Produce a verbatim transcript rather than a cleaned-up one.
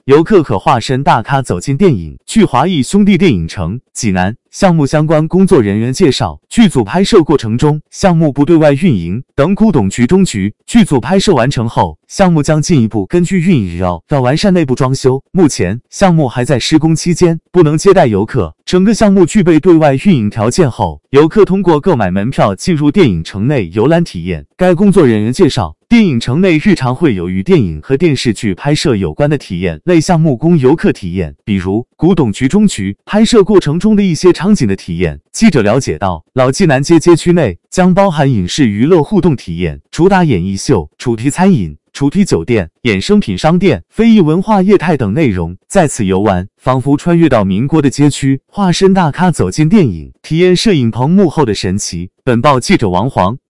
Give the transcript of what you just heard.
游客可化身大咖走进电影。据华谊兄弟电影城济南项目相关工作人员介绍，剧组拍摄过程中，项目不对外运营等古董局中局。剧组拍摄完成后，项目将进一步根据运营要要完善内部装修。目前，项目还在施工期间，不能接待游客。整个项目具备对外运营条件后，游客通过购买门票进入电影城内游览体验。该工作人员介绍，电影城内日常会有与电影和电视剧拍摄有关的体验类项目供游客体验，比如古董局中局拍摄过程中的一些场景的体验。记者了解到，老济南街街区内将包含影视娱乐互动体验，主打演艺秀、主题餐饮、主题酒店、衍生品商店、非遗文化业态等内容。在此游玩，仿佛穿越到民国的街区，化身大咖走进电影，体验摄影棚幕后的神奇。本报记者王黄。